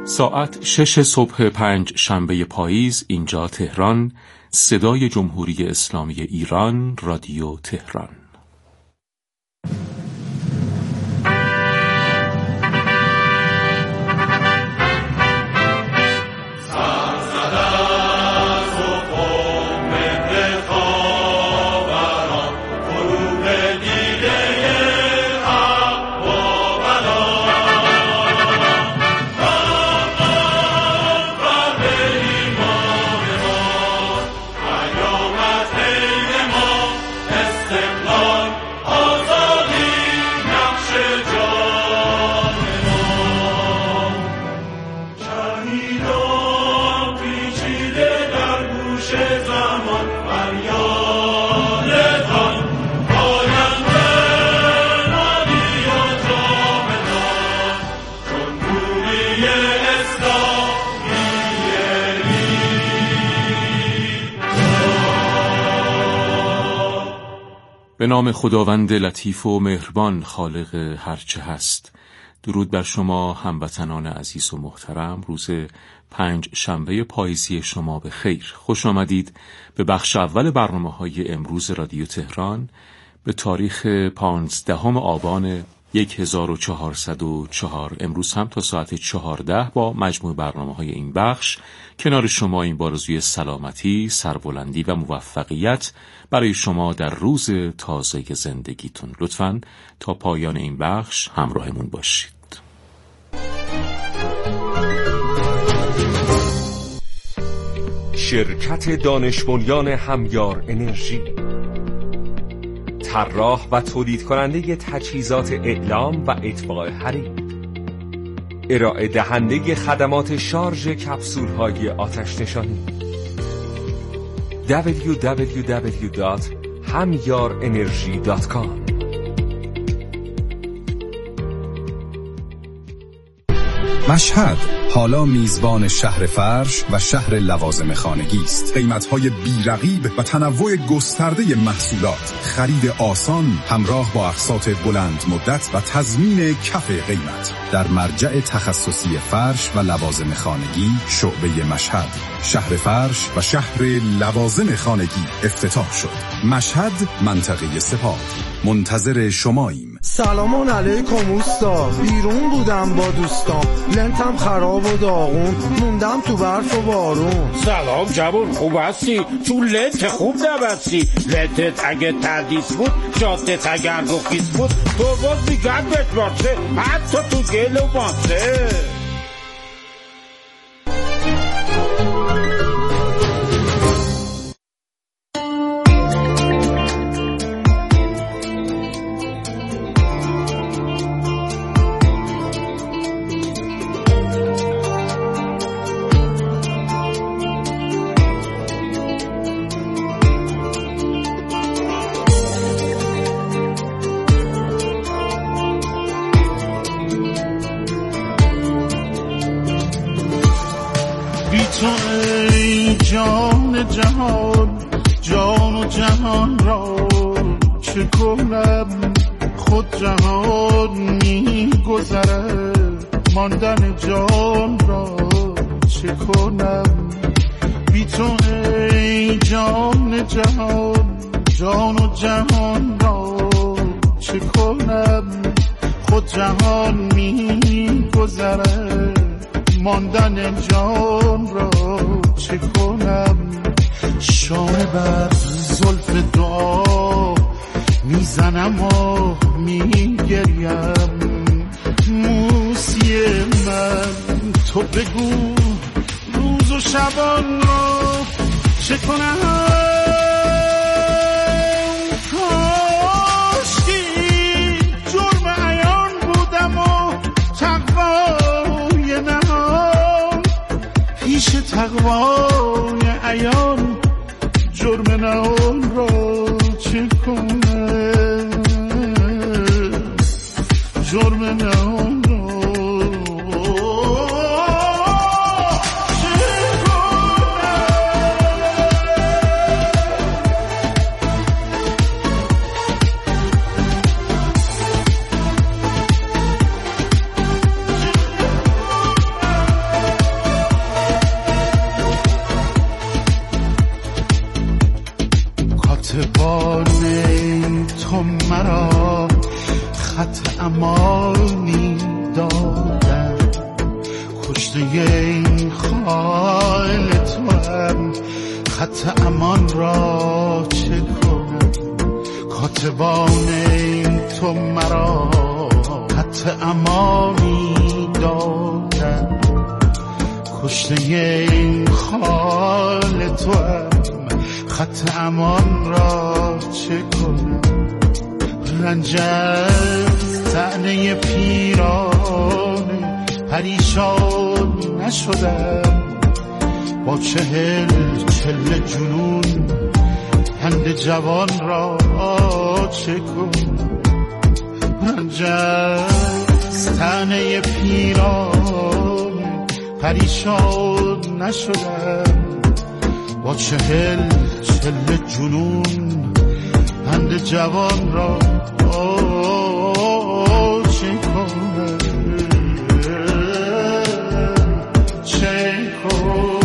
ساعت 6 صبح 5 شنبه پاییز، اینجا تهران، صدای جمهوری اسلامی ایران، رادیو تهران. به نام خداوند لطیف و مهربان، خالق هرچه هست. درود بر شما هموطنان عزیز و محترم. روز 5 شنبه پاییزی شما به خیر. خوش آمدید به بخش اول برنامه‌های امروز رادیو تهران به تاریخ 15 آبان 1404. امروز هم تا ساعت 14 با مجموع برنامه‌های این بخش کنار شما این بارزوی سلامتی، سربلندی و موفقیت برای شما در روز تازه زندگیتون. لطفاً تا پایان این بخش همراهمون باشید. شرکت دانش بنیان همیار انرژی، طراح و تولید کننده تجهیزات اعلام و اطفاء حریم، ارائه دهنده خدمات شارژ کپسول‌های آتش‌نشانی. www.hamyarenergy.com. مشهد حالا میزبان شهر فرش و شهر لوازم خانگی است. قیمت‌های بی‌رقیب و تنوع گسترده محصولات، خرید آسان همراه با اقساط بلند مدت و تضمین کف قیمت. در مرجع تخصصی فرش و لوازم خانگی شعبه مشهد، شهر فرش و شهر لوازم خانگی افتتاح شد. مشهد، منطقه سپاه. منتظر شماییم. سلام علیکم اوستا، بیرون بودم با دوستان، لنتم خراب و داغون، موندم تو برف و بارون. سلام جوون، خوب هستی؟ تو لنت خوب نبستی. لنتت اگه تردیس بود، جادت اگر رخیص بود، تو باز میگن بهت باشه، حتی تو گل و ماسه. تو ای جان جهان، جان و جهان را چه کنم؟ خود جهان می گذره، ماندن جان را چه کنم؟ بی تو ای جان جهان، جان و جهان را چه کنم؟ خود جهان می گذره، ماندن جان را چه کنم؟ شانه بر زلف دعا میزنم و میگریم. موسی من تو بگو روز و شبان را چه کنم؟ کاشکی جرم عیان بودم و تقوای نهان، پیش تقوای عیان جرم نهان را چه کنم؟ جرم نهان را کشته این خال تو هم خط امان را چه کنم کاتبان این تو مرا خط امانی دادن کشته این خال تو هم خط امان را چه کنم رنج از طعنه پیرانه پریشان نشدم با 40 جنون هند جوان را چه کنم رنج از طعنه پیرانه پریشان نشدم با 40 جنون هند جوان را چه کنم چه کنم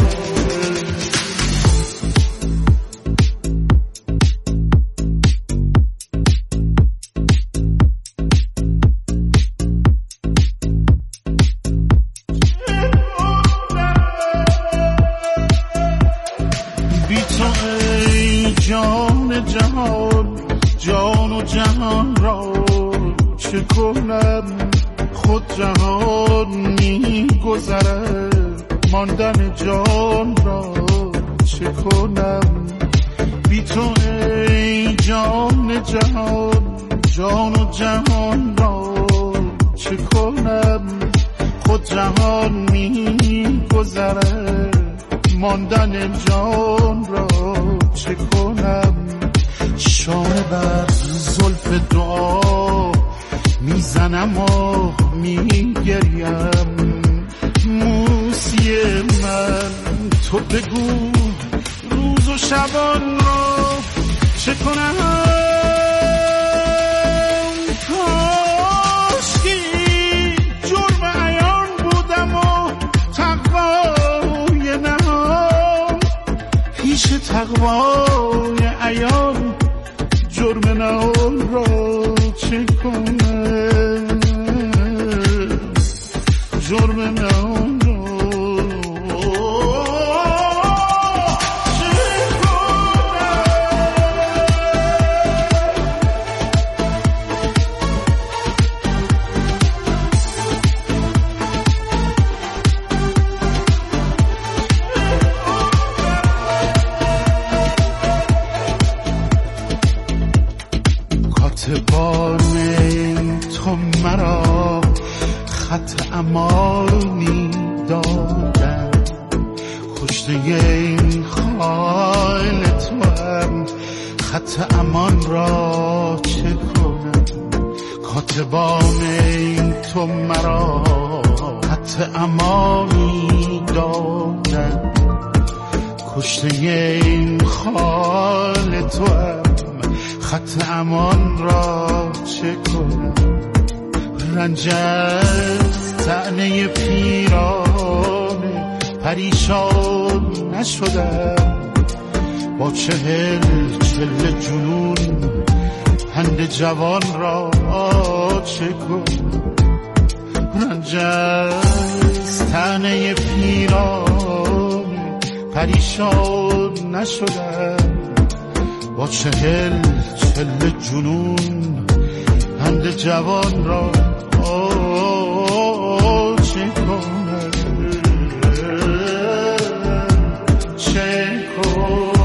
بی تو ای جان جهان جان و جهان را چه کنم خود جهان می گذره ماندن جان را چه کنم بی تو ای جان جهان جان و جهان را چه کنم خود جهان می گذره ماندن جان را چه کنم شانه بر زلف دعا میزنم و میگریم موسی من تو بگو روز و شبان را چه کنم کاشکی جرم عیان بودم و تقوای نهان پیش تقوای عیان جرم نهان را چه کنم جرم نهان را کاتبان تو مرا خط امانی دادن کشته این خال تو هم خط امان را چه کنم کاتبان تو مرا خط امانی دادن کشته این خال تو هم خط امان را چه کنم رنج از طعنه پیرانه پریشان نشدم با 40 جنون هند جوان را چه کنم رنج از طعنه پیرانه پریشان نشدم با 40 جنون هند جوان را چه کنم چه کنم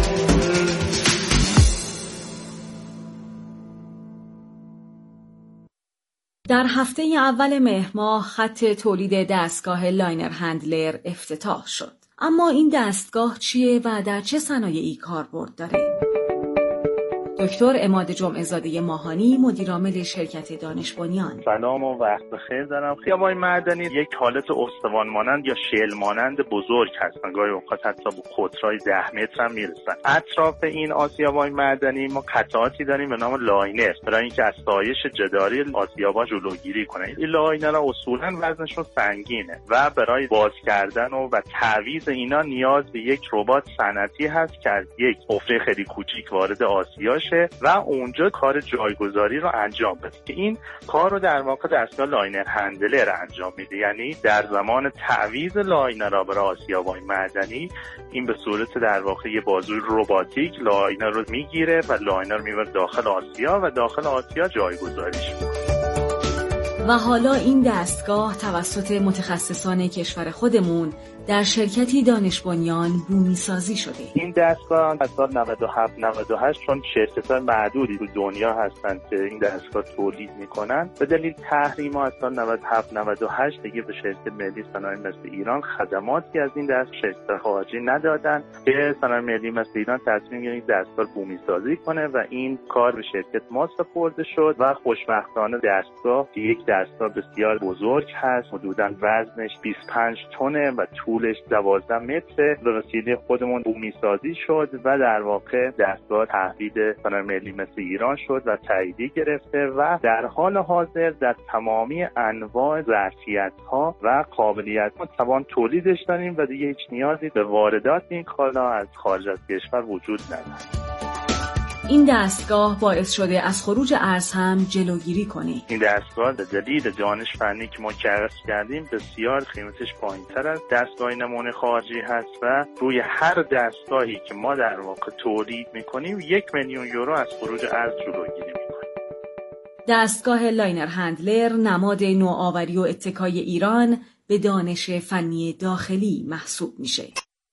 در هفته اول مهر ماه خط تولید دستگاه لاینر هندلر افتتاح شد. اما این دستگاه چیه و در چه صنایعی کاربرد داره؟ دکتر عماد جمعه‌زاده ماهانی مدیرعامل شرکت دانش بنیان. سلام و وقت بخیر دارم. خیابان معدنی یک حالت استوان مانند یا شیل مانند بزرگ هستن، گاهی اوقات حتی به قطرهای 10 متر هم میرسن. اطراف این آسیاب‌های معدنی ما قطعاتی داریم به نام لاینر برای اینکه از سایش جداری آسیاب‌ها جلوگیری کنه. این لاینرها اصولاً وزنشون سنگینه و برای باز کردن و تعویض اینا نیاز به یک ربات صنعتی هست که از یک حفره خیلی کوچیک وارد آسیا بشه و اونجا کار جایگذاری رو انجام بده که این کار رو در واقع دستگاه لاینر هندلر انجام میده. یعنی در زمان تعویض لاینرها برای آسیاب‌های معدنی این به صورت در واقع یه بازوی رباتیک لاینر رو میگیره و لاینر رو میبره داخل آسیا و داخل آسیا جایگذاریش میکنه. و حالا این دستگاه توسط متخصصان کشور خودمون در شرکتی دانش بنیان بومی سازی شده. این دستگاه از سال 97-98 چون شرکت‌های معدودی تو دنیا هستن که این دستگاه تولید میکنن، به دلیل تحریم از سال 97-98 دیگه به شرکت ملی صنایع مثل ایران خدماتی از این شرکت خارجی ندادن که صنایع ملی مثل ایران تصمیم گرفت این دستگاه بومی سازی کنه و این کار به شرکت ما سپرده شد و خوشبختانه دستگاه که یک دستگاه بسیار بزرگ هست، حدوداً وزنش 25 تنه و طولش 12 متره، به وسیله خودمون بومی سازی شد و در واقع دستگاه تحویل صنایع ملی مثل ایران شد و تاییدیه گرفته و در حال حاضر در تمامی انواع ظرفیت‌ها و قابلیت‌ها توان تولیدش داریم و دیگه هیچ نیازی به واردات این کالا از خارج از کشور وجود نداره. این دستگاه باعث شده از خروج ارز هم جلوگیری کنه. این دستگاه به دلیل دانش فنی که ما کسب کردیم بسیار قیمتش پایین‌تر از دستگاه نمونه خارجی هست و روی هر دستگاهی که ما در واقع تولید می‌کنیم 1,000,000 یورو از خروج ارز جلوگیری می‌کنیم. دستگاه لاینر هندلر نماد نوآوری و اتکای ایران به دانش فنی داخلی محسوب میشه.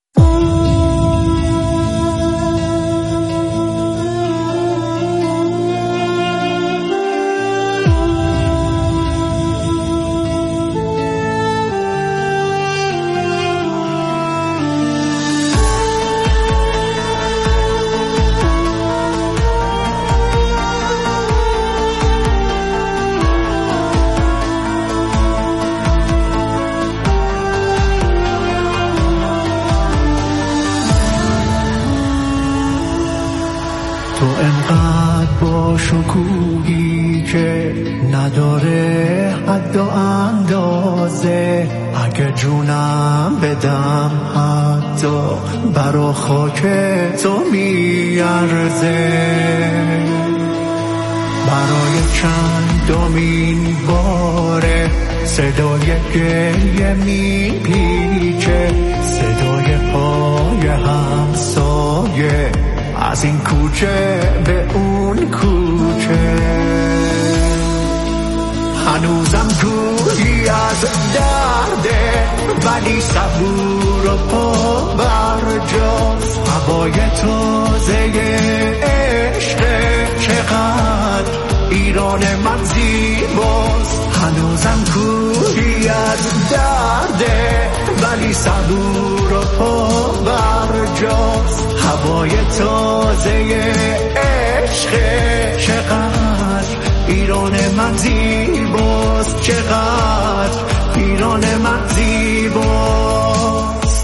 تو انقدر با شکوهی که نداره حد و اندازه، اگه جونم بدم حتی برا خاک تو میارزه. برای چندمین باره صدای گریه میپیچه، صدای پای همسایه از این کوچه به اون کوچه. هنوزم کوهی از درده ولی صبور و پا برجاست. هوای تازه عشق چقدر ایران من زیباست. هنوزم کوهی از درده ولی صبور و پا برجاست. هوای تازه عشق چقدر ایران من زیباست، چقدر ایران من زیباست.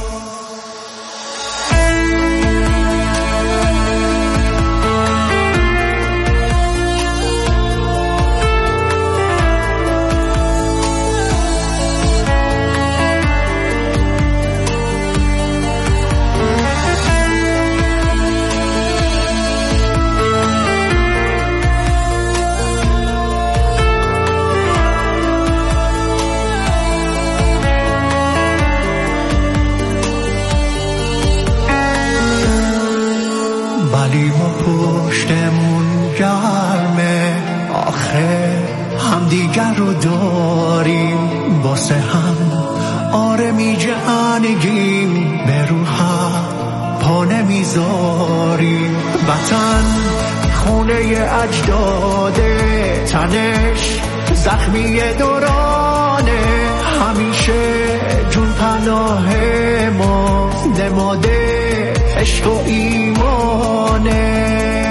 ولی ما پشتمون گرمه، آخه هم دیگر رو داریم واسه هم. آره می جهنگیم به روحم پا نمیذاریم. وطن خونه اجداده، تنش زخمی دورانه، همیشه جون پناه ما نماده عشق و ایمانه.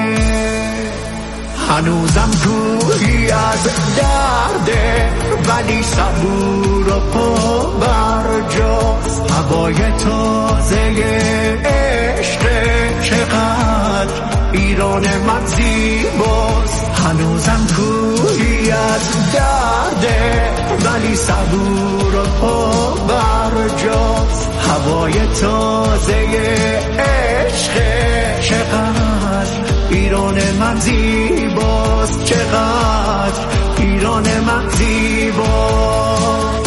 هنوزم گویی از درده ولی صبور و پا برجاست. هوای تازه عشق چقدر ایران من زیباست. هنوزم گویی از درده ولی صبور و پا برجاست. هوای تازه عشق چقدر ایران من من زیباست، چقدر ایران من زیباست.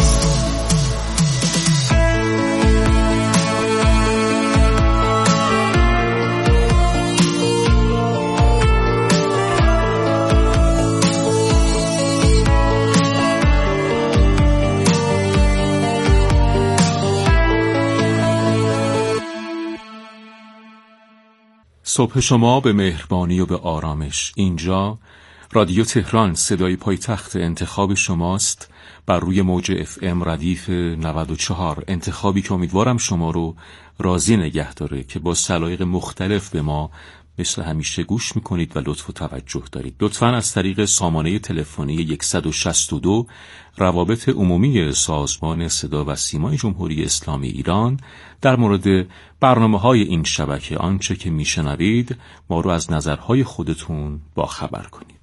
صبح شما به مهربانی و به آرامش. اینجا رادیو تهران، صدای پایتخت. انتخاب شماست بر روی موج FM ردیف 94. انتخابی که امیدوارم شما رو راضی نگه داره که با سلایق مختلف به ما مثل همیشه گوش میکنید و لطف و توجه دارید. لطفاً از طریق سامانه تلفنی 162 روابط عمومی سازمان صدا و سیمای جمهوری اسلامی ایران در مورد برنامه‌های این شبکه، آنچه که میشنوید، ما رو از نظرهای خودتون با خبر کنید.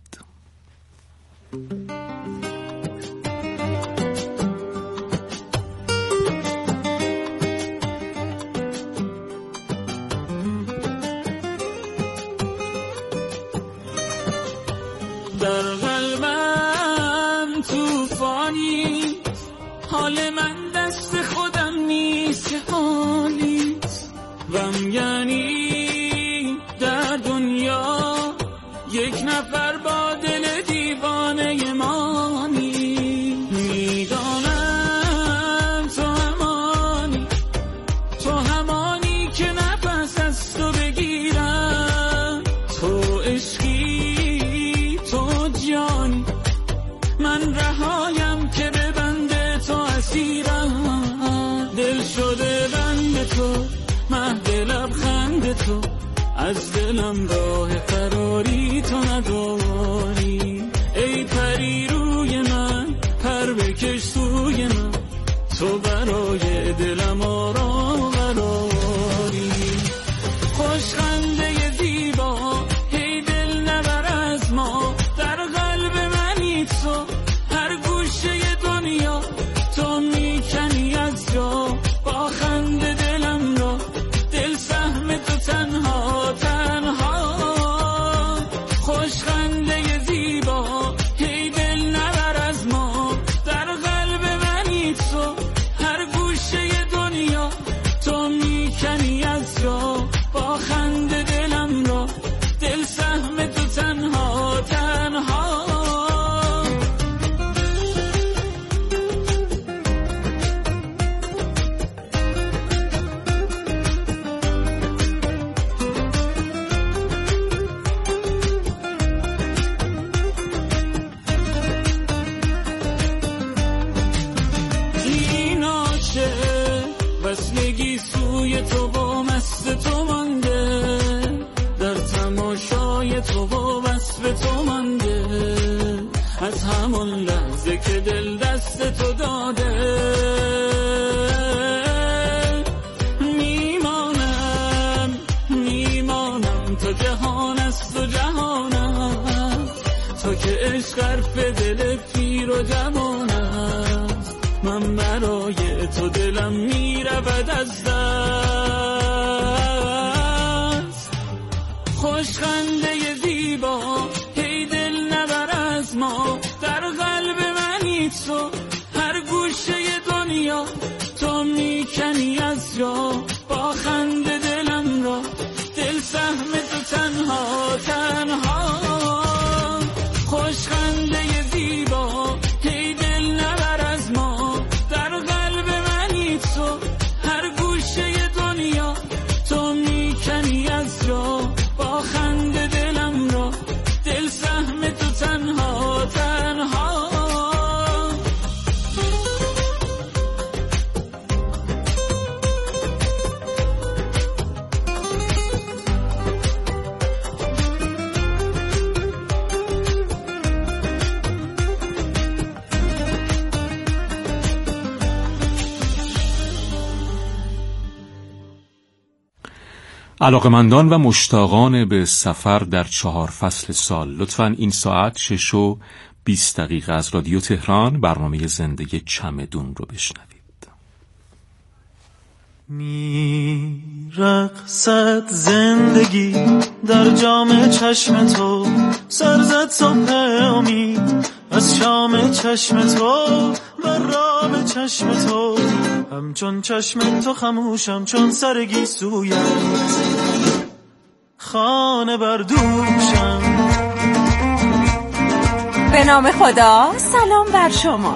در قلبم توفانی، حال من دست خودم نیست که حالیست. غم یعنی در دنیا یک نفر با دل دیوانه مانی. میدانم تو همانی، تو همانی که نفس از تو بگیرم. تو عشقی، تو جانی، من رهایم که به بند تو اسیرم. دل شده بند تو، مهد لبخند تو، از دلم راه فراری تو نداری. ای پری روی من، پر بکش سوی من، تو برای دلم آرام و قراری. خوشخنده زیبا، هی دل نبر از ما، در قلب منی تو، هر گوشه دنیا تو میکنی از جا. با خنده دلم را، دل سهم تو تنها تنها. خوشخنده زیبا، هی دل نبر از ما، در قلب منی تو، هر گوشه دنیا تو میکنی از جا. با خنده دلم را، دل سهم تو تنها تنها. وصلگی سوی تو با مست تو مانده، در تماشای تو و وصف تو مانده. از همون لحظه که دل دست تو داده، میمانم تو جهان است و جهانم. تو که عشق حرف دل پیر و جوان است، من برای تو دلم میرود از دست. خوشخنده زیبا، هی دل نبر از ما، در قلب منی تو، هر گوشه دنیا تو میکنی از جا. با خنده دلم را، دل سهم تو تنها تنها. خوشخنده زیبا، هی دل نبر از ما، در قلب منی تو، هر گوشه دنیا تو میکنی از جا. با خنده دلم را، دل سهم تو تنها تنها. علاقمندان و مشتاقان به سفر در 4 فصل سال، لطفاً این ساعت 6:20 از رادیو تهران برنامه زندگی چمدون رو بشنوید. میرقصد زندگی در جام چشم تو، سرزد صبح امید از شام چشم تو، بر رام چشم تو، همچون چشم تو خموشم چون سرگی سویت، خانه بردوشم. به نام خدا، سلام بر شما.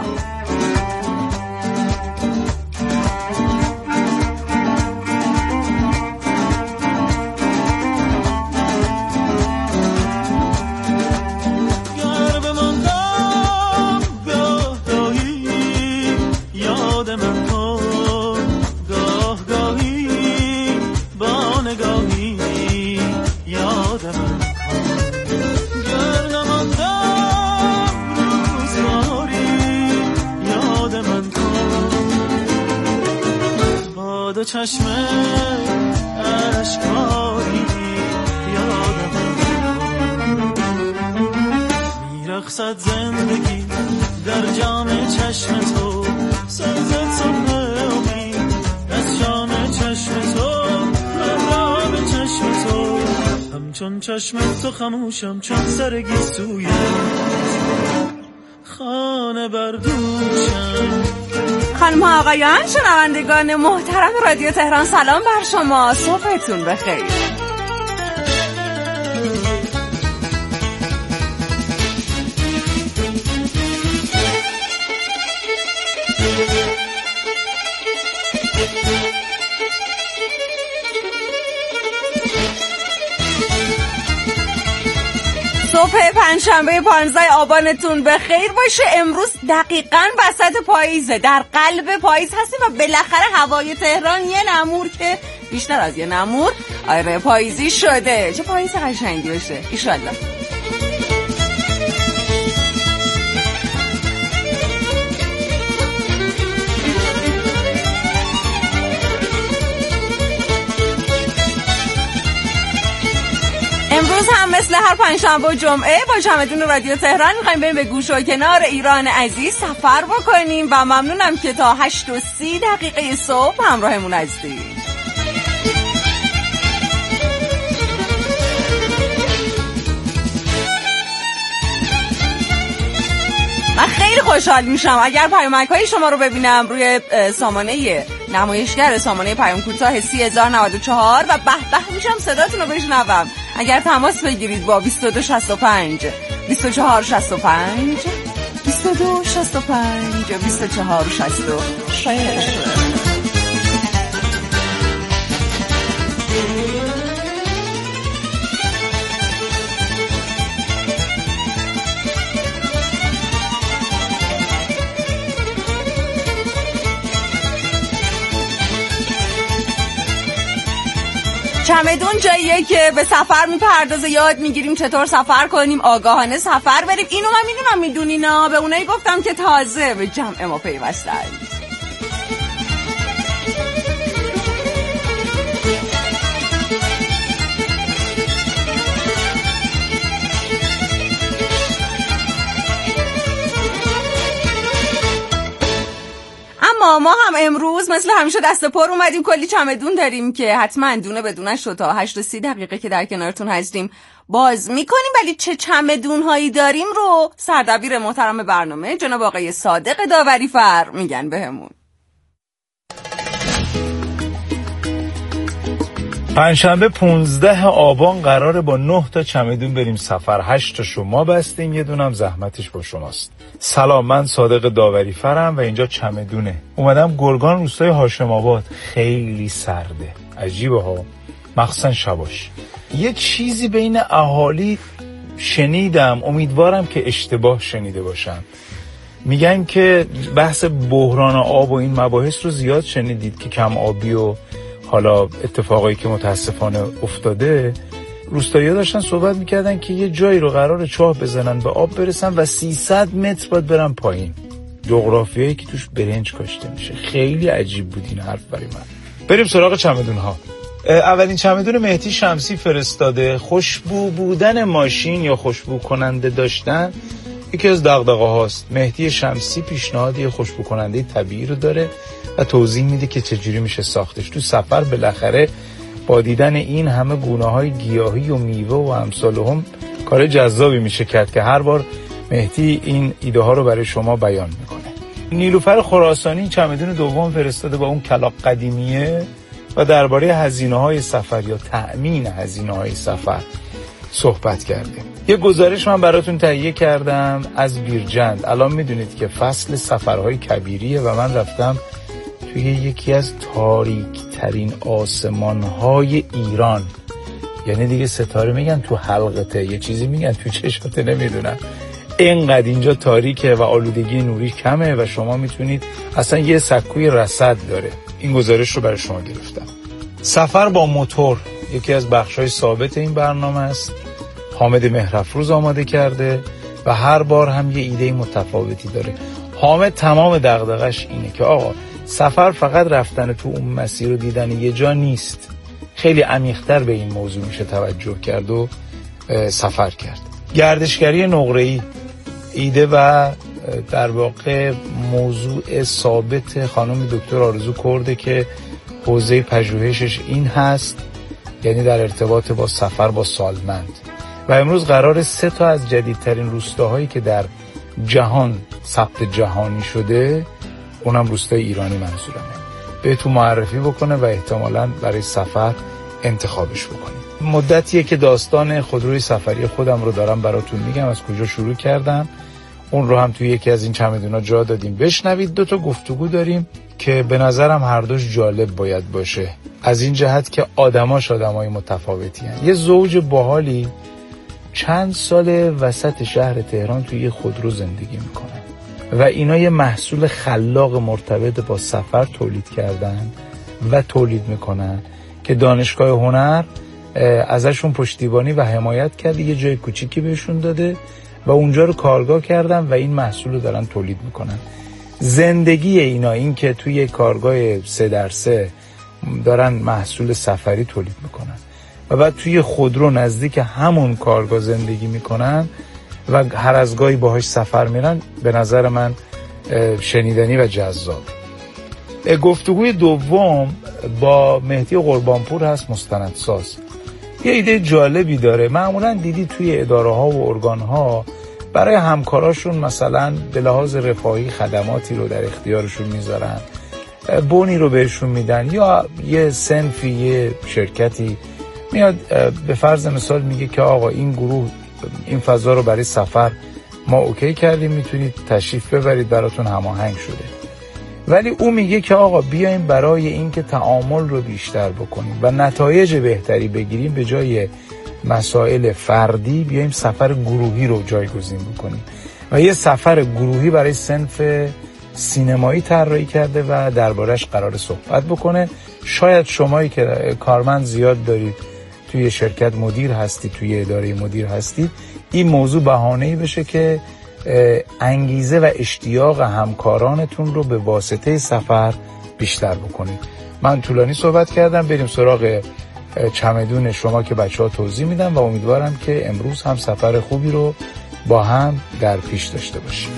چشم اشکاری یادم میرقصد زندگی در جام چشم تو، سرزد صبح امید از شام چشم تو، رام چشم تو، همچون چشم تو خموشم چون سرگی سویت، خانه بردوشم. خانم ها آقایان، شنوندگان محترم رادیو تهران، سلام بر شما، صبحتون بخیر. صبح پنجشنبه 15 آبانتون به خیر باشه. امروز دقیقاً وسط پاییزه، در قلب پاییز هستیم و بالاخره هوای تهران یه نمور که بیشتر از یه نمور آره پاییزی شده. چه پاییز قشنگی بشه ایشالله. امروز هم مثل هر پنجشنبه و جمعه با چمدون رادیو تهران می‌خوایم بریم به گوش و کنار ایران عزیز سفر بکنیم و ممنونم که تا 8:30 صبح همراهمون هستید. من خیلی خوشحال میشم اگر پیامک‌های شما رو ببینم روی سامانه نمایشگر سامانه پیام کوتاه 30,094 و به به میشم صداتون رو بشنوم. اگر تماس بگیرید با 2265 2465 2265 2465. چمدون جاییه که به سفر میپردازه، یاد میگیریم چطور سفر کنیم، آگاهانه سفر بریم. اینو من میدونم میدونینا، به اونایی گفتم که تازه به جمع ما پیوستن. ما هم امروز مثل همیشه دست پر اومدیم، کلی چمدون داریم که حتما دونه بدونش رو تا 8:30 که در کنارتون هستیم باز میکنیم. ولی چه چمدون هایی داریم رو سردبیر محترم برنامه جناب آقای صادق داوری فر میگن بهمون. پنجشنبه 15 آبان قراره با 9 تا چمدون بریم سفر. 8 تا شما بستیم، یه دونم زحمتش با شماست. سلام، من صادق داوری فرم و اینجا چمدونه. اومدم گرگان روستای هاشم آباد. خیلی سرده، عجیبه ها، مخصوصا شباش. یه چیزی بین اهالی شنیدم، امیدوارم که اشتباه شنیده باشم. میگن که بحث بحران آب و این مباحث رو زیاد شنیدید که کم آبی و حالا اتفاقایی که متاسفانه افتاده. روستایی‌ها داشتن صحبت میکردن که یه جایی رو قراره چاه بزنن به آب برسن و 300 متر باید برن پایین. جغرافیایی که توش برنج کاشته میشه. خیلی عجیب بود این حرف برای من. بریم سراغ چمدون‌ها. اولین چمدون مهدی شمسی فرستاده. خوشبو بودن ماشین یا خوشبو کننده داشتن یکی از دغدغه‌هاست. مهدی شمسی پیشنهادی خوشبو کننده طبیعی رو داره و توضیح میده که چجوری میشه ساختش. تو سفر بالاخره با دیدن این همه گونه‌های گیاهی و میوه و امثالهم کار جذابی میشه کرد که هر بار مهدی این ایده ها رو برای شما بیان میکنه. نیلوفر خراسانی چمدون دوم فرستاده با اون کلاغ قدیمیه و درباره هزینه‌های سفر یا تأمین هزینه‌های سفر صحبت کرده. یه گزارش من براتون تهیه کردم از بیرجند. الان میدونید که فصل سفرهای کبیریه و من رفتم توی یکی از تاریک ترین آسمان‌های ایران. یعنی دیگه ستاره میگن تو حلقته، یه چیزی میگن تو چشمته، نمیدونم. اینقدر اینجا تاریکه و آلودگی نوری کمه و شما میتونید اصلا یه سکوی رصد داره. این گزارش رو برای شما گرفتم. سفر با موتور یکی از بخشای ثابت این برنامه است. حامد مهرافروز آماده کرده و هر بار هم یه ایده متفاوتی داره. حامد تمام دغدغش اینه که آقا سفر فقط رفتن تو اون مسیر رو دیدن یه جا نیست، خیلی عمیق‌تر به این موضوع میشه توجه کرد و سفر کرد. گردشگری نقره‌ای ایده و در واقع موضوع ثابت خانم دکتر آرزو کرده که حوزه پژوهشش این هست، یعنی در ارتباط با سفر با سالمند. و امروز قرار 3 تا از جدیدترین روستاهایی که در جهان ثبت جهانی شده، اونم روستای ایرانی منظورمه، بهتون معرفی بکنه و احتمالاً برای سفر انتخابش بکنید. مدتیه که داستان خودروی سفری خودم رو دارم براتون میگم، از کجا شروع کردم. اون رو هم توی یکی از این چمدونا جا دادیم بشنوید. 2 تا گفتگو داریم که به نظرم هر دوش جالب باید باشه، از این جهت که آدمای متفاوتی هن. یه زوج باحالی چند سال وسط شهر تهران توی یه خودرو زندگی میکنن و اینا یه محصول خلاق مرتبط با سفر تولید کردن و تولید میکنن که دانشگاه هنر ازشون پشتیبانی و حمایت کرده، یه جای کوچیکی بهشون داده و اونجا رو کارگاه کردن و این محصول رو دارن تولید میکنن. زندگی اینا این که توی کارگاه 3x3 دارن محصول سفری تولید میکنن و بعد توی خودرو نزدیک همون کارگاه زندگی میکنن و هر از گاهی باهاش سفر میرن، به نظر من شنیدنی و جذاب. گفتگوی دوم با مهدی قربانپور هست، مستندساز. یه ایده جالبی داره. معمولا دیدی توی اداره ها و ارگان ها برای همکاراشون مثلا به لحاظ رفاهی خدماتی رو در اختیارشون میذارن، بونی رو بهشون میدن، یا یه صنفی یه شرکتی میاد به فرض مثال میگه که آقا این گروه این فضا رو برای سفر ما اوکی کردیم، میتونید تشریف ببرید، براتون هماهنگ شده. ولی او میگه که آقا بیایم برای این که تعامل رو بیشتر بکنیم و نتایج بهتری بگیریم، به جای مسائل فردی بیایم سفر گروهی رو جایگزین بکنیم و یه سفر گروهی برای صنف سینمایی طراحی کرده و دربارش قرار صحبت بکنه. شاید شمایی که کارمند زیاد دارید، توی شرکت مدیر هستید، توی اداره مدیر هستید، این موضوع بهانه‌ای بشه که انگیزه و اشتیاق همکارانتون رو به واسطه سفر بیشتر بکنید. من طولانی صحبت کردم، بریم سراغ چمدون شما که بچه‌ها توضیح میدن و امیدوارم که امروز هم سفر خوبی رو با هم در پیش داشته باشیم.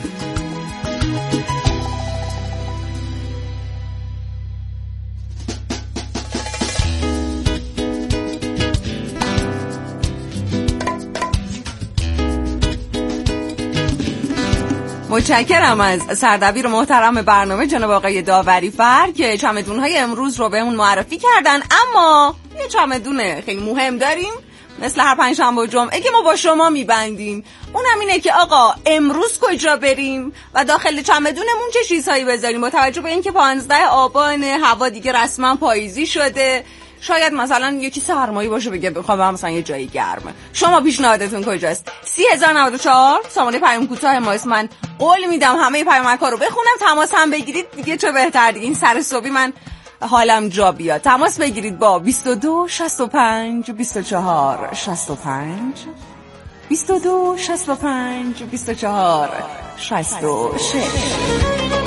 متشکرم از سردبیر محترم برنامه جناب آقای داوری‌فر که چمدون‌های امروز رو بهمون معرفی کردن. اما یه چمدون خیلی مهم داریم مثل هر پنجشنبه و جمعه که ما با شما میبندیم. اونم اینه که آقا امروز کجا بریم و داخل چمدونمون چه چیزهایی بذاریم، با توجه به اینکه 15 آبان هوا دیگه رسما پاییزی شده. شاید مثلا یکی سرمایی باشه بگه بخوام مثلا یه جایی گرمه. شما پیشنهادتون کجاست؟ 3094 سامانه پیام کوتاه ما. من قول میدم همه پیامک‌ها رو بخونم، تماس هم بگیرید دیگه، چه بهتر دیگه. این سر صبحی من حالم جا بیاد. تماس بگیرید با 22 65 24 65 22 65 24 66.